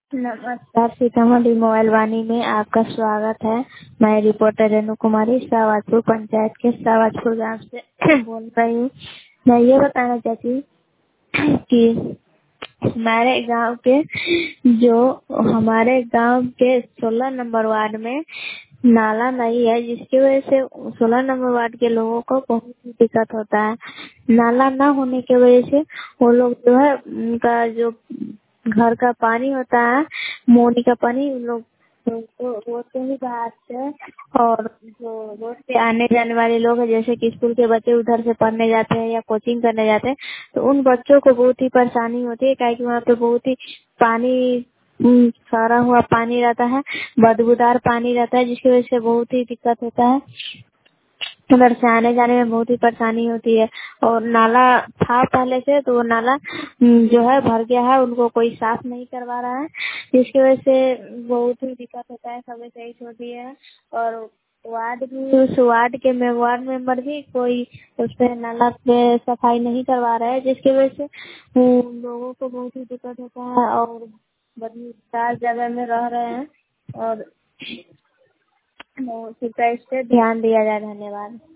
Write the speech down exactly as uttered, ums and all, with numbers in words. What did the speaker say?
नमस्कार, सीतामढ़ी मोबाइल वाणी में आपका स्वागत है। मैं रिपोर्टर रेणु कुमारी शाहबाजपुर पंचायत के शाहबाजपुर गांव से बोल रही हूँ। मैं ये बताना चाहती हूँ कि हमारे गांव के जो हमारे गांव के सोलह नंबर वार्ड में नाला नहीं है, जिसकी वजह से सोलह नंबर वार्ड के लोगों को बहुत ही दिक्कत होता है। नाला न होने की वजह से वो लोग जो है उनका जो घर का पानी होता है, मोनी का पानी, उन लोग तो वो से ही बहाते हैं। और जो रोड पे आने जाने वाले लोग हैं, जैसे कि स्कूल के बच्चे उधर से पढ़ने जाते हैं या कोचिंग करने जाते हैं, तो उन बच्चों को बहुत ही परेशानी होती है, क्योंकि वहाँ पे बहुत ही पानी उम, सड़ा हुआ पानी रहता है, बदबूदार पानी रहता है, जिसकी वजह से बहुत ही दिक्कत होता है। उधर से आने जाने में बहुत ही परेशानी होती है। और नाला था पहले से, तो वो नाला उम, जो है भर गया है, उनको कोई साफ नहीं करवा रहा है, जिसकी वजह से बहुत ही दिक्कत होता है। समस्या यही होती है। और वार्ड भी, उस वार्ड के में वार्ड मेंबर भी कोई उस पे नाला पे सफाई नहीं करवा रहा है, जिसकी वजह से उम, लोगों को बहुत ही दिक्कत होता है और बदबूदार जगह में रह रहे हैं। और इस पे ध्यान दिया जाए। धन्यवाद।